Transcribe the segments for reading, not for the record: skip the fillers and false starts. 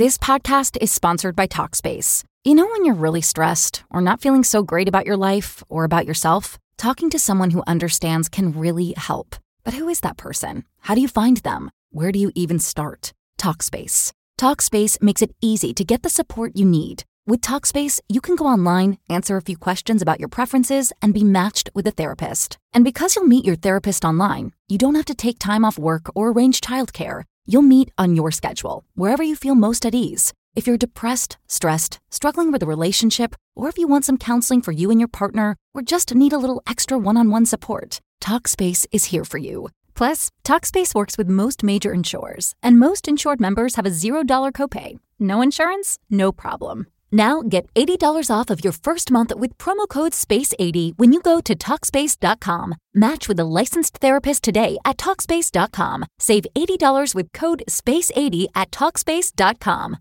This podcast is sponsored by Talkspace. You know when you're really stressed or not feeling so great about your life or about yourself? Talking to someone who understands can really help. But who is that person? How do you find them? Where do you even start? Talkspace. Talkspace makes it easy to get the support you need. With Talkspace, you can go online, answer a few questions about your preferences, and be matched with a therapist. And because you'll meet your therapist online, you don't have to take time off work or arrange childcare. You'll meet on your schedule, wherever you feel most at ease. If you're depressed, stressed, struggling with a relationship, or if you want some counseling for you and your partner, or just need a little extra one-on-one support, Talkspace is here for you. Plus, Talkspace works with most major insurers, and most insured members have a $0 copay. No insurance? No problem. Now get $80 off of your first month with promo code SPACE80 when you go to Talkspace.com. Match with a licensed therapist today at Talkspace.com. Save $80 with code SPACE80 at Talkspace.com.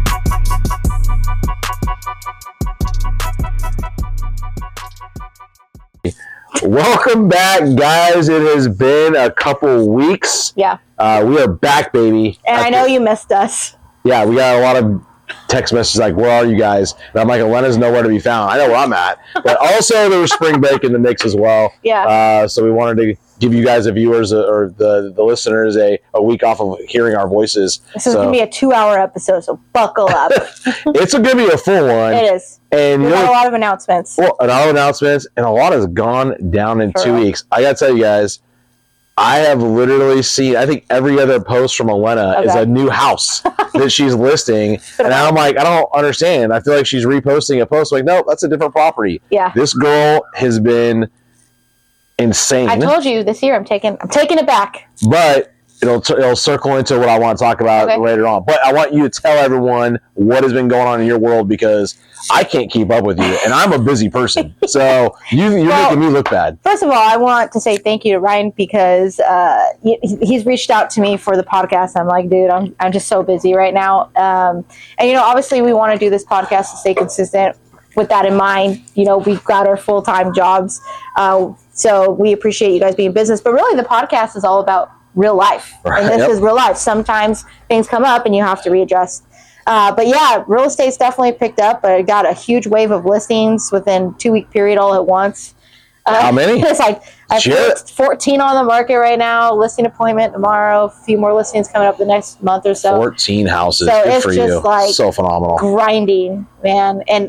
Welcome back, guys. It has been a couple weeks. Yeah. We are back, baby. And I know you missed us. Yeah, we got a lot of text messages like, where are you guys? And I'm like, Elena's nowhere to be found. I know where I'm at. But also there was spring break in the mix as well. Yeah. So we wanted to give you guys, the viewers or the listeners, a week off of hearing our voices. This is going to be a 2-hour episode, so buckle up. It's going to be a full one. It is. And we've got a lot of announcements. Well, a lot of announcements, and a lot has gone down in 2 weeks. I got to tell you guys, I have literally seen, I think every other post from Elena is a new house that she's listing. And I'm like, I don't understand. I feel like she's reposting a post. I'm like, no, that's a different property. Yeah. This girl has been insane. I told you this year I'm taking it back. But it'll circle into what I want to talk about later on. But I want you to tell everyone what has been going on in your world, because I can't keep up with you, and I'm a busy person. So you're making me look bad. First of all, I want to say thank you to Ryan, because he's reached out to me for the podcast. I'm like, dude, I'm just so busy right now. And obviously we want to do this podcast to stay consistent. With that in mind, we've got our full-time jobs. So we appreciate you guys being in business. But really, the podcast is all about real life. Right. And this is real life. Sometimes things come up and you have to readjust. But yeah, real estate's definitely picked up. I got a huge wave of listings within 2-week period all at once. How many? It's like I have 14 on the market right now. Listing appointment tomorrow. A few more listings coming up the next month or so. 14 houses. So good it's for just you. like so phenomenal. Grinding, man. And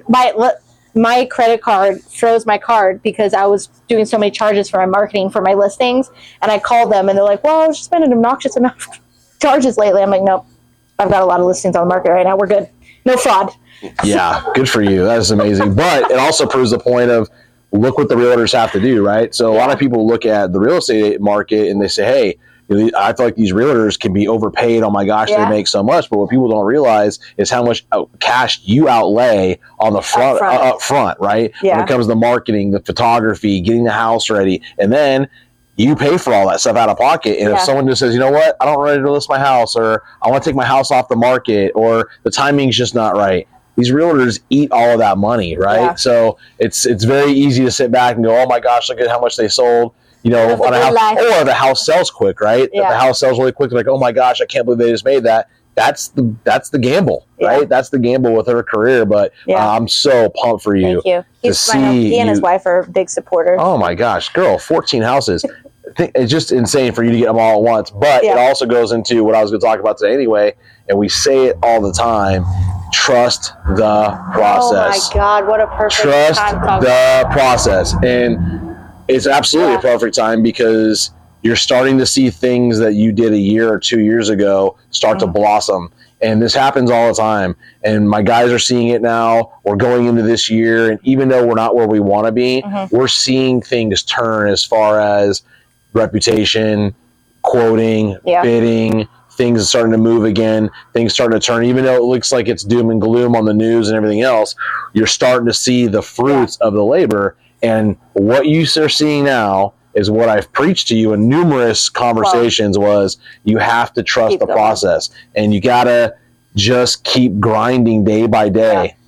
my credit card froze my card because I was doing so many charges for my marketing for my listings. And I called them and they're like, well, I was just spending an obnoxious amount of charges lately. I'm like, nope, I've got a lot of listings on the market right now. We're good. No fraud. Yeah, good for you. That is amazing. But it also proves the point of, look what the realtors have to do, right? So a lot of people look at the real estate market and they say, hey, I feel like these realtors can be overpaid. Oh my gosh, they make so much. But what people don't realize is how much cash you outlay on the up front, right? Yeah. When it comes to the marketing, the photography, getting the house ready, and then you pay for all that stuff out of pocket. And if someone just says, you know what, I don't ready to list my house, or I want to take my house off the market, or the timing's just not right, these realtors eat all of that money, right? Yeah. So it's very easy to sit back and go, oh my gosh, look at how much they sold. On a house, or the house sells quick, right? Yeah. If the house sells really quick, like, oh my gosh, I can't believe they just made that. That's the gamble, right? That's the gamble with her career. But I'm so pumped for you. Thank you. He and his wife are big supporters. Oh my gosh, girl, 14 houses. It's just insane for you to get them all at once. But it also goes into what I was going to talk about today anyway, and we say it all the time. Trust the process. Oh my God, what a perfect Trust time the process. And it's absolutely a perfect time, because you're starting to see things that you did a year or 2 years ago start to blossom. And this happens all the time. And my guys are seeing it now. We're going into this year. And even though we're not where we want to be, we're seeing things turn as far as reputation, quoting, bidding. Things are starting to move again. Things starting to turn. Even though it looks like it's doom and gloom on the news and everything else, you're starting to see the fruits of the labor. And what you are seeing now is what I've preached to you in numerous conversations was, you have to trust the process, and you got to just keep grinding day by day. Yeah.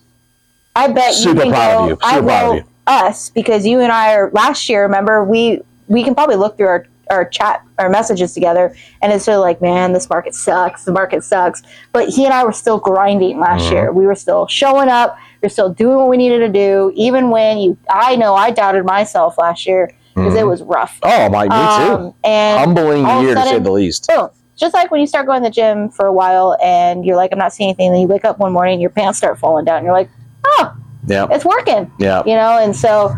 I bet Super proud of you. Super proud of you. Us, because you and I are, last year, remember, we can probably look through our chat, our messages together, and it's sort of like, man, this market sucks. The market sucks. But he and I were still grinding last year. We were still showing up. We were still doing what we needed to do, even when I know I doubted myself last year because it was rough. Oh, me too. And humbling year to say the least. Boom. Just like when you start going to the gym for a while and you're like, I'm not seeing anything, and then you wake up one morning and your pants start falling down. And you're like, oh, it's working. Yeah. You know, and so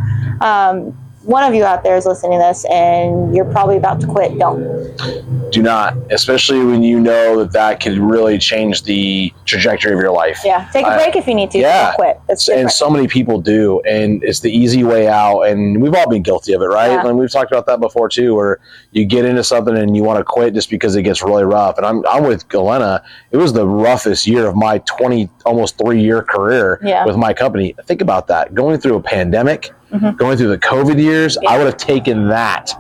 one of you out there is listening to this and you're probably about to quit. Do not, especially when you know that could really change the trajectory of your life. Yeah, take a break if you need to. Yeah, don't quit. That's different. And so many people do, and it's the easy way out, and we've all been guilty of it, right? Yeah. And we've talked about that before too, where you get into something and you want to quit just because it gets really rough. And I'm with Galena. It was the roughest year of my almost 3-year career with my company. Think about that, going through a pandemic. Going through the COVID years, I would have taken that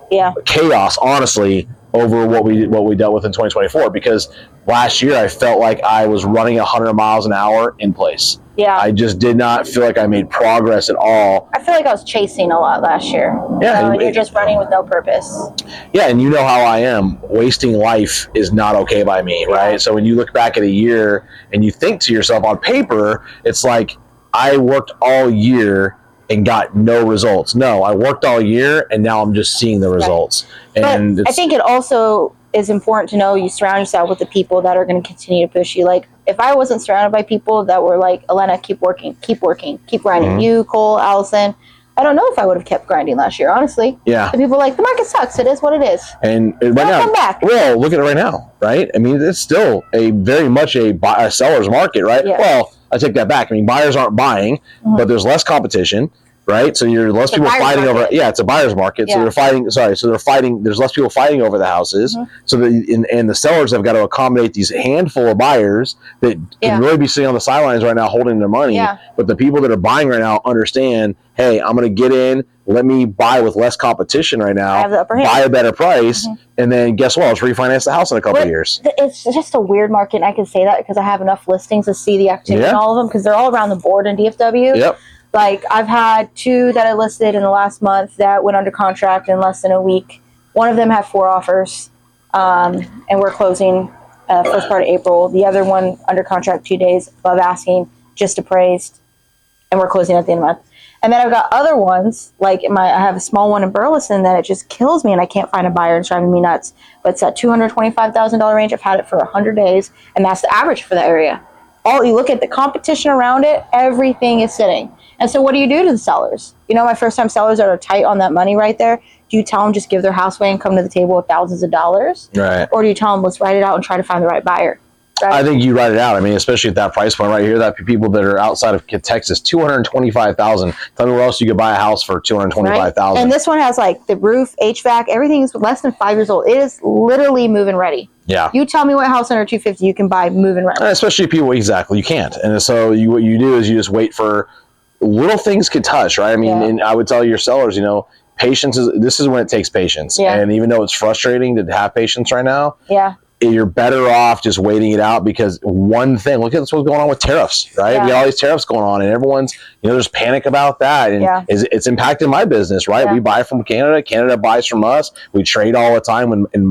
chaos, honestly, over what we dealt with in 2024. Because last year I felt like I was running 100 miles an hour in place. Yeah, I just did not feel like I made progress at all. I feel like I was chasing a lot last year. Yeah, and you're just running with no purpose. Yeah, and you know how I am. Wasting life is not okay by me, right? So when you look back at a year and you think to yourself on paper, it's like I worked all year and got no results. No, I worked all year and now I'm just seeing the results. Right. And I think it also is important to know you surround yourself with the people that are going to continue to push you. Like if I wasn't surrounded by people that were like, Elena, keep working, keep grinding. You, Cole, Allison, I don't know if I would have kept grinding last year, honestly. Yeah. The people are like, the market sucks. It is what it is. And right now, come back. Well, look at it right now, right? I mean, it's still very much a seller's market, right? Yeah. Well, I take that back. I mean, buyers aren't buying, but there's less competition, right? So you're less people fighting over. Yeah, it's a buyer's market. Yeah. So they're fighting. So they're fighting. There's less people fighting over the houses. So and the sellers have got to accommodate these handful of buyers that can really be sitting on the sidelines right now holding their money. Yeah. But the people that are buying right now understand, hey, I'm going to get in. Let me buy with less competition right now. Buy a better price, and then guess what? Let's refinance the house in a couple of years. It's just a weird market, and I can say that because I have enough listings to see the activity in all of them because they're all around the board in DFW. Yep. Like I've had 2 that I listed in the last month that went under contract in less than a week. One of them had 4 offers, and we're closing first part of April. The other one under contract 2 days above asking, just appraised, and we're closing at the end of the month. And then I've got other ones, like I have a small one in Burleson that it just kills me and I can't find a buyer. It's driving me nuts. But it's at $225,000 range. I've had it for 100 days, and that's the average for the area. You look at the competition around it, everything is sitting. And so what do you do to the sellers? You know, my first-time sellers that are tight on that money right there, do you tell them just give their house away and come to the table with thousands of dollars? Right. Or do you tell them let's write it out and try to find the right buyer? Right? I think you write it out. I mean, especially at that price point right here, that people that are outside of Texas, $225,000. Tell me where else you could buy a house for $225,000. Right? And this one has like the roof, HVAC, everything is less than 5 years old. It is literally move-in ready. Yeah. You tell me what house under $250 you can buy move-in ready. Especially people, exactly. You can't. And so what you do is you just wait for little things could touch, right? I mean, and I would tell your sellers, you know, patience this is when it takes patience. Yeah. And even though it's frustrating to have patience right now, you're better off just waiting it out because one thing, look at what's going on with tariffs, right? Yeah. We got all these tariffs going on and everyone's, you know, there's panic about that. And it's impacted my business, right? Yeah. We buy from Canada. Canada buys from us. We trade all the time in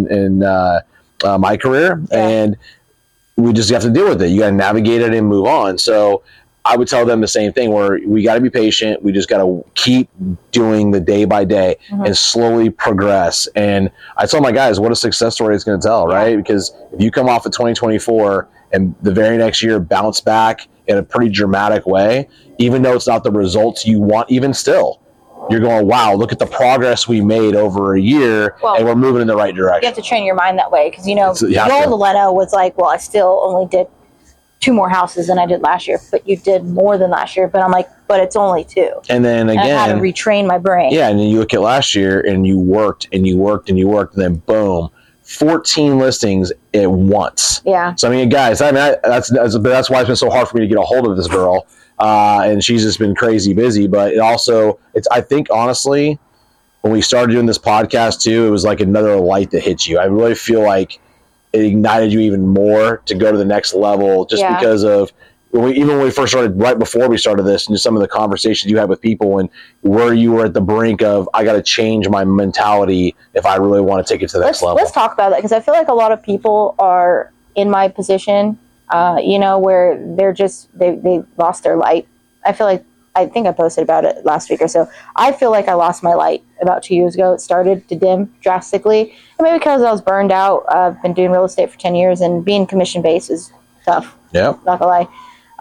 my career and we just have to deal with it. You got to navigate it and move on. So I would tell them the same thing where we got to be patient. We just got to keep doing the day by day and slowly progress. And I tell my guys what a success story it's going to tell, right? Because if you come off of 2024 and the very next year bounce back in a pretty dramatic way, even though it's not the results you want, even still, you're going, wow, look at the progress we made over a year and we're moving in the right direction. You have to train your mind that way because, you know, Joel Leno was like, well, I still only did 2 more houses than I did last year, but you did more than last year. But I'm like, but it's only 2. And then again, and I had to retrain my brain. Yeah, and then you look at last year, and you worked, and you worked, and you worked, and then boom, 14 listings at once. Yeah. So I mean, guys, that's why it's been so hard for me to get a hold of this girl, and she's just been crazy busy. But I think honestly, when we started doing this podcast too, it was like another light that hits you. I really feel like it ignited you even more to go to the next level just because of even when we first started, right before we started this, and just some of the conversations you had with people, and where you were at the brink of, I got to change my mentality if I really want to take it to the next level. Let's talk about that, because I feel like a lot of people are in my position, where they're just, they lost their light. I feel like, I think I posted about it last week or so. I feel like I lost my light about 2 years ago. It started to dim drastically. And maybe because I was burned out. I've been doing real estate for 10 years, and being commission-based is tough. Yeah. Not gonna lie.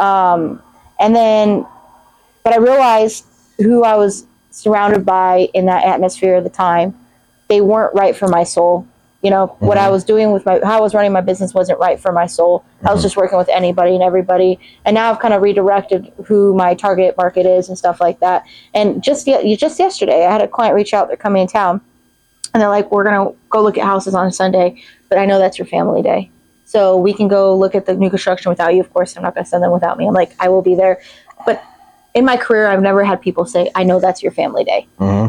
But I realized who I was surrounded by in that atmosphere at the time. They weren't right for my soul. What I was doing with how I was running my business wasn't right for my soul. I was just working with anybody and everybody. And now I've kind of redirected who my target market is and stuff like that. And just yesterday, I had a client reach out. They're coming in town, and they're like, we're going to go look at houses on Sunday, but I know that's your family day. So we can go look at the new construction without you. Of course, I'm not going to send them without me. I'm like, I will be there. But in my career, I've never had people say, I know that's your family day.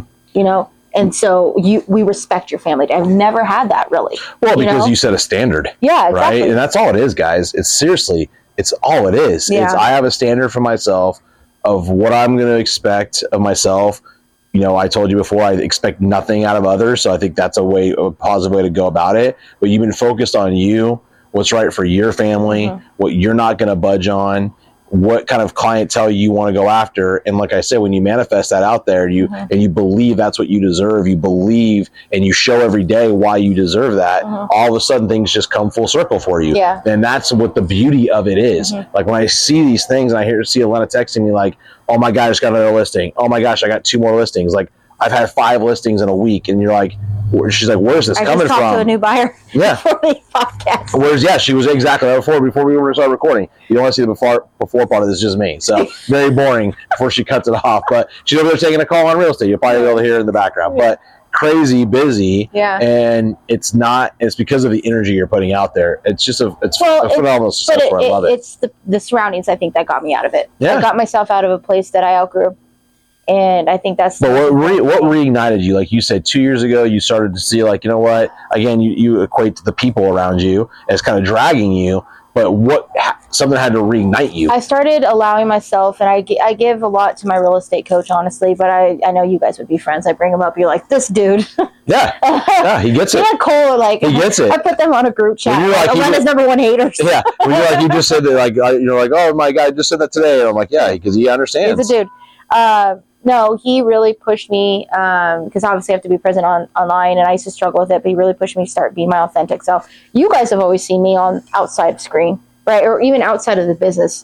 And so we respect your family day. I've never had that, really. Well, because you set a standard. Yeah, exactly. Right? And that's all it is, guys. It's all it is. Yeah. I have a standard for myself of what I'm going to expect of myself. I told you before, I expect nothing out of others. So I think that's a positive way to go about it. But you've been focused on you, what's right for your family, what you're not going to budge on, what kind of clientele you want to go after. And like I said, when you manifest that out there, and you believe that's what you deserve, you believe and you show every day why you deserve that, all of a sudden things just come full circle for you. Yeah. And that's what the beauty of it is. Like when I see these things and I see Elena texting me like, oh my God, I just got another listing. Oh my gosh, I got 2 more listings. Like I've had 5 listings in a week. And you're like, she's like, where's this coming from? I just talked to a new buyer. Yeah. For the podcast. She was exactly before we were started recording. You don't want to see the before part of this, just me. So very boring before she cuts it off. But she's over there taking a call on real estate. You'll probably be able to hear it in the background. Yeah. But crazy busy. Yeah. And it's because of the energy you're putting out there. It's just a phenomenal stuff. I love it. It's the surroundings, I think, that got me out of it. Yeah. I got myself out of a place that I outgrew. And I think that's... But what reignited you? Like you said, 2 years ago, you started to see, like, you know what? Again, you equate to the people around you as kind of dragging you. But something had to reignite you. I started allowing myself, and I give a lot to my real estate coach, honestly, but I know you guys would be friends. I bring him up. You're like, this dude. Yeah, he gets it. Yeah, Cole, he gets it. I put them on a group chat. Elena's number 1 haters. Yeah, when you're like, you just said that, like, you're like, oh my God, I just said that today. And I'm like, yeah, because he understands. He's a dude. No, he really pushed me, because obviously I have to be present online, and I used to struggle with it, but he really pushed me to start being my authentic self. You guys have always seen me on outside of screen, right? Or even outside of the business.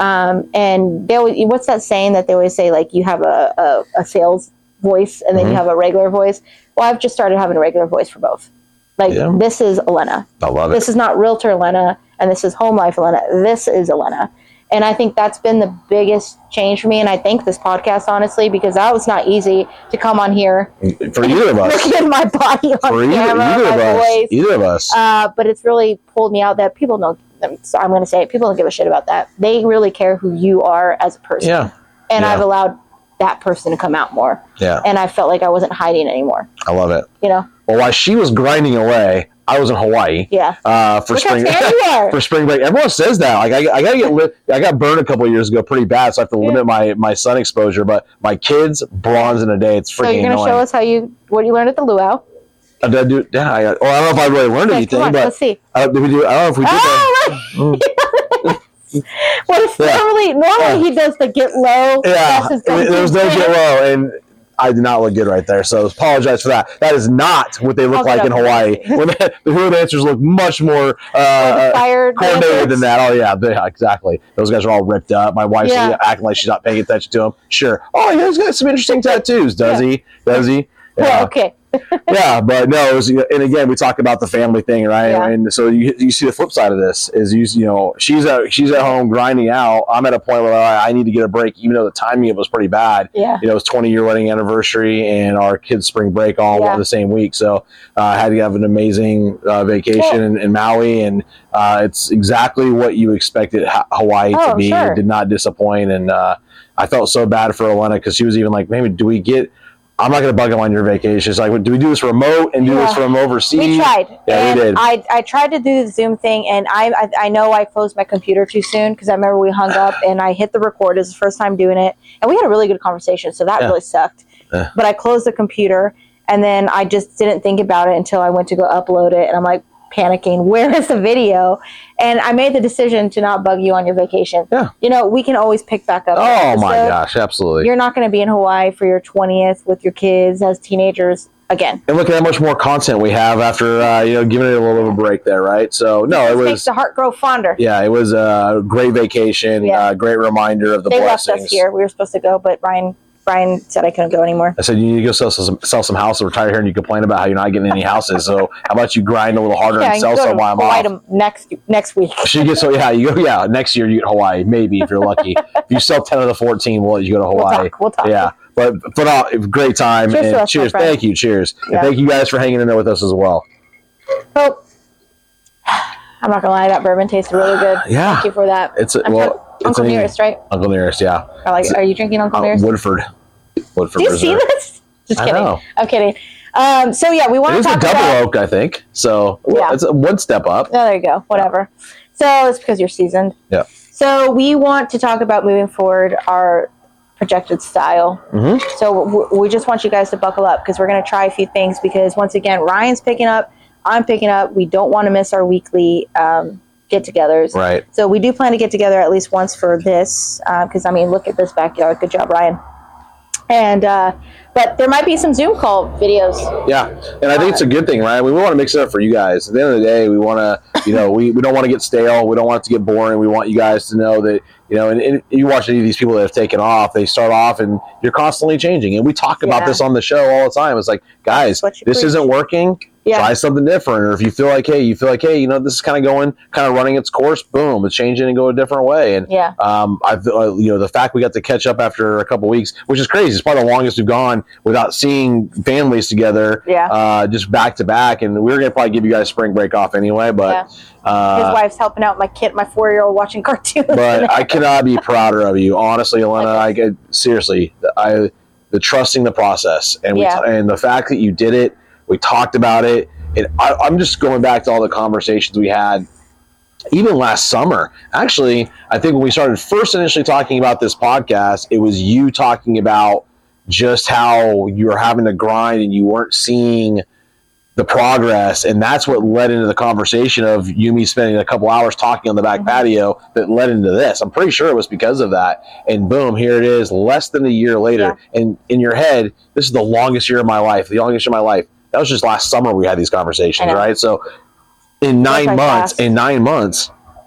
And they always, what's that saying that they always say, like, you have a sales voice and then you have a regular voice? Well, I've just started having a regular voice for both. Like, This is Elena. I love it. This is not Realtor Elena, and this is Home Life Elena. This is Elena. And I think that's been the biggest change for me. And I thank this podcast, honestly, because that was not easy to come on here. For either of us. Look at my body on camera, my voice. Either of us. But it's really pulled me out that people don't, so I'm going to say it, people don't give a shit about that. They really care who you are as a person. Yeah. And I've allowed that person to come out more. Yeah. And I felt like I wasn't hiding anymore. I love it. Well, while she was grinding away, I was in Hawaii. Yeah. For spring break. Everyone says that. Like I got burned a couple of years ago pretty bad, so I have to limit my sun exposure. But my kids bronze in a day. It's freaking annoying. So you're going to show us what you learned at the luau? I don't know if I really learned anything. Come on, but let's see. I don't know if we did that. What if normally he does the get low? Yeah, there was no get low, and I did not look good right there, so apologize for that. That is not what they look like in Hawaii. The hula dancers look much more coordinated than that. Oh, yeah, exactly. Those guys are all ripped up. My wife's acting like she's not paying attention to them. Sure. Oh, he's got some interesting tattoos. Does he? Does he? Yeah. Well, okay. Yeah, but no, it was, and again, we talk about the family thing, right? Yeah. And so you see the flip side of this is she's at home grinding out. I'm at a point where I need to get a break, even though the timing of it was pretty bad. Yeah, it was 20-year wedding anniversary and our kids' spring break all the same week, so I had to have an amazing vacation in Maui, and it's exactly what you expected Hawaii to be. Sure. It did not disappoint, and I felt so bad for Elena because she was even like, maybe do we get I'm not going to bug him on your vacation. It's like, do we do this remote and do this from overseas? We tried. Yeah, we did. I tried to do the Zoom thing, and I know I closed my computer too soon because I remember we hung up and I hit the record. It was the first time doing it, and we had a really good conversation, so that really sucked. But I closed the computer, and then I just didn't think about it until I went to go upload it, and I'm like panicking, where is the video? And I made the decision to not bug you on your vacation. Yeah. You know, we can always pick back up. Oh my gosh, absolutely. You're not going to be in Hawaii for your 20th with your kids as teenagers again. And look at how much more content we have after, giving it a little bit of a break there, right? So, no, it makes the heart grow fonder. Yeah, it was a great vacation, great reminder of the blessings. They left us here. We were supposed to go, but Brian said I couldn't go anymore. I said, you need to go sell some houses, retire here, and you complain about how you're not getting any houses. So how about you grind a little harder and sell some while I'm off? Next week. She gets next year you get Hawaii, maybe, if you're lucky. If you sell 10 of the 14, we'll let you go to Hawaii. We'll talk. Yeah. But great time. Cheers and to us, cheers. Thank you. Cheers. Yeah. And thank you guys for hanging in there with us as well. Oh, I'm not going to lie, that bourbon tasted really good. Yeah. Thank you for that. Uncle Nearest, right? Uncle Nearest, yeah. Are you drinking Uncle Nearest? Woodford. Do you see this? Just kidding. I'm kidding. So yeah, we want to talk about... It is a double oak, I think. So it's one step up. Oh, there you go. Whatever. So it's because you're seasoned. Yeah. So we want to talk about moving forward our projected style. Mm-hmm. So we just want you guys to buckle up because we're going to try a few things because once again, Ryan's picking up, I'm picking up. We don't want to miss our weekly get-togethers. Right. So we do plan to get together at least once for this because, look at this backyard. Good job, Ryan. And but there might be some Zoom call videos. Yeah, and I think it's a good thing, right? We want to mix it up for you guys. At the end of the day, we want to, we don't want to get stale. We don't want it to get boring. We want you guys to know that, and you watch any of these people that have taken off, they start off and you're constantly changing. And we talk about this on the show all the time. It's like, guys, this isn't working. Try something different. Or if you feel like, hey, this is kind of running its course, boom, it's changing and go a different way. And the fact we got to catch up after a couple weeks, which is crazy. It's probably the longest we've gone without seeing families together, just back to back. And we were going to probably give you guys spring break off anyway, but his wife's helping out my 4-year-old watching cartoons. But I cannot be prouder of you, honestly, Elena. Seriously, the trusting the process and and the fact that you did it. We talked about it. I'm just going back to all the conversations we had, even last summer. Actually, I think when we started first initially talking about this podcast, it was you talking about just how you were having to grind and you weren't seeing the progress. And that's what led into the conversation of you and me spending a couple hours talking on the back patio that led into this. I'm pretty sure it was because of that. And boom, here it is, less than a year later. Yeah. And in your head, this is the longest year of my life, the longest year of my life. That was just last summer we had these conversations, right? So in 9 months,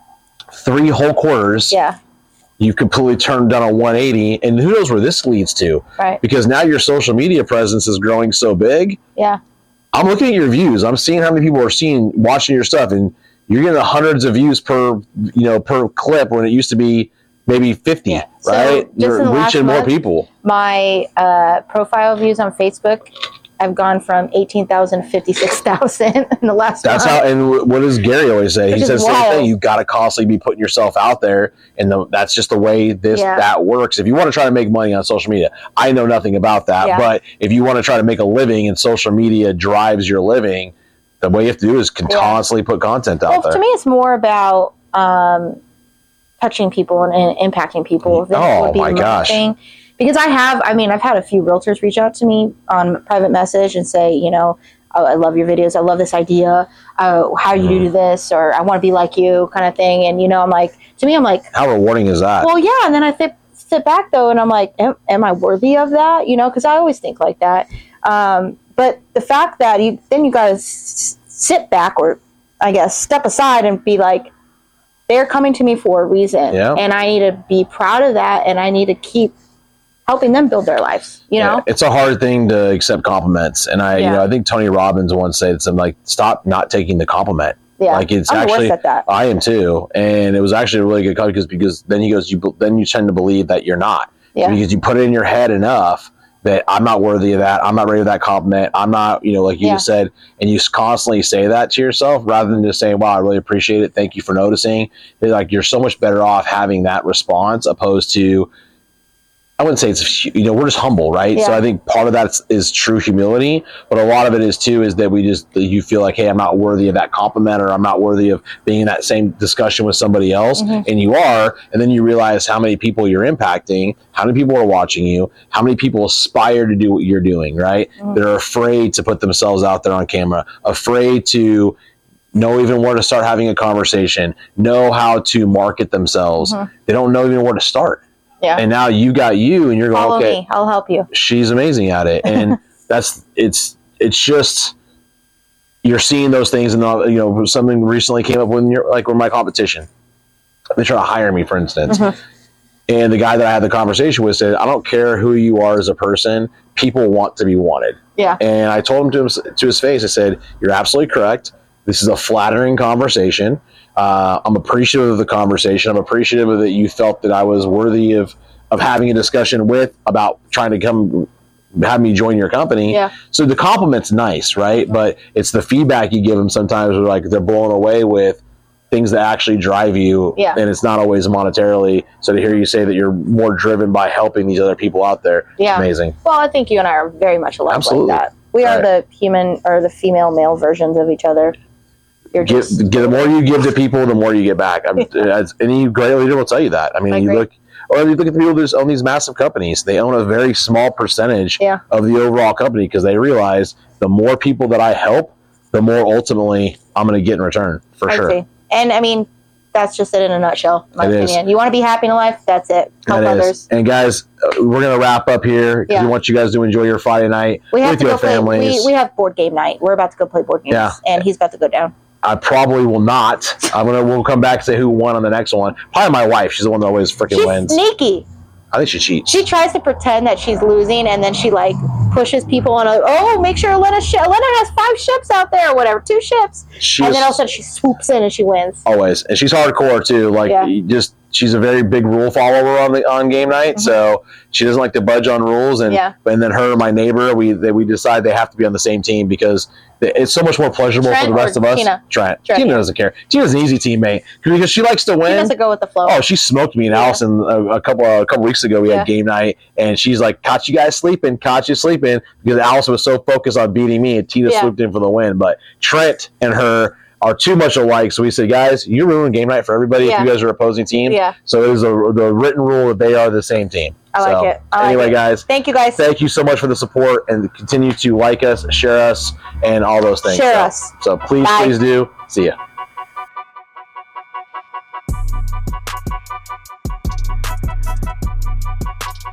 3 whole quarters, you've completely turned down a 180, and who knows where this leads to? Right. Because now your social media presence is growing so big. Yeah. I'm looking at your views. I'm seeing how many people are watching your stuff, and you're getting hundreds of views per clip when it used to be maybe 50, right? So you're reaching more people. My profile views on Facebook, I've gone from 18,000 to 56,000 in the last month. And what does Gary always say? He says the same thing. You've got to constantly be putting yourself out there, and that's just the way that works. If you want to try to make money on social media, I know nothing about that, but if you want to try to make a living and social media drives your living, the way you have to do is constantly put content out there. To me, it's more about touching people and impacting people. Oh, my gosh. Thing. Because I've had a few realtors reach out to me on private message and say, I love your videos. I love this idea. How do you do this? Or I want to be like you kind of thing. And, I'm like, how rewarding is that? Well, yeah. And then I sit back though, and I'm like, am I worthy of that? Because I always think like that. But the fact that you got to sit back or I guess step aside and be like, they're coming to me for a reason. Yeah. And I need to be proud of that. And I need to keep helping them build their lives, Yeah, it's a hard thing to accept compliments. And I think Tony Robbins once said something like, stop not taking the compliment. Yeah, like it's I'm actually, worse at that. I am too. And it was actually a really good comment because then he goes, then you tend to believe that you're not. Yeah. Because you put it in your head enough that I'm not worthy of that. I'm not ready for that compliment. I'm not, like you just said, and you constantly say that to yourself rather than just saying, wow, I really appreciate it. Thank you for noticing. Like you're so much better off having that response opposed to I wouldn't say it's, we're just humble, right? Yeah. So I think part of that is true humility, but a lot of it is too, is that you feel like, hey, I'm not worthy of that compliment, or I'm not worthy of being in that same discussion with somebody else. And you are, and then you realize how many people you're impacting, how many people are watching you, how many people aspire to do what you're doing, right? They're afraid to put themselves out there on camera, afraid to know even where to start having a conversation, know how to market themselves. They don't know even where to start. Yeah. And now you got you, and you're going, Follow okay, me. I'll help you. she's amazing at it. And it's just, you're seeing those things. And, something recently came up when you're like, with my competition, they try to hire me, for instance. And the guy that I had the conversation with said, I don't care who you are as a person. People want to be wanted. Yeah. And I told him to his face, I said, you're absolutely correct. This is a flattering conversation. I'm appreciative of the conversation. I'm appreciative of that you felt that I was worthy of having a discussion with about trying to come have me join your company. Yeah. So the compliment's nice, right? But it's the feedback you give them sometimes where like they're blown away with things that actually drive you. Yeah. And it's not always monetarily. So to hear you say that you're more driven by helping these other people out there, Yeah. amazing. Well, I think you and I are very much alike Absolutely. like that. We are the human or the female male versions of each other. You're just The more you give to people, the more you get back. Any great leader will tell you that. I mean, you look at the people that own these massive companies. They own a very small percentage of the overall company because they realize the more people that I help, the more ultimately I'm going to get in return, for sure. See. And I mean, that's just it in a nutshell, in my opinion. You want to be happy in life? That's it. Help others. And guys, we're going to wrap up here because we want you guys to enjoy your Friday night with your families. We have board game night. We're about to go play board games, and he's about to go down. I probably will not. We'll come back and say who won on the next one. Probably my wife. She's the one that always freaking wins. Sneaky. I think she cheats. She tries to pretend that she's losing, and then she pushes people on make sure Elena has 5 ships out there or whatever, 2 ships. And then all of a sudden she swoops in and she wins. Always. And she's hardcore too. She's a very big rule follower on game night, so she doesn't like to budge on rules. And then her and my neighbor, we decide they have to be on the same team because it's so much more pleasurable for the rest of us. Trent. Tina doesn't care. Tina's an easy teammate because she likes to win. She doesn't go with the flow. Oh, she smoked me and Allison a couple weeks ago. We had game night, and she's like, "Caught you guys sleeping. Caught you sleeping," because Allison was so focused on beating me, and Tina swooped in for the win. But Trent and her are too much alike, so we said, guys, you ruin game night for everybody if you guys are opposing teams. So it is the written rule that they are the same team. I like it. Anyway, guys, thank you guys. Thank you so much for the support, and continue to like us, share us, and all those things. Share us. So please do. See ya.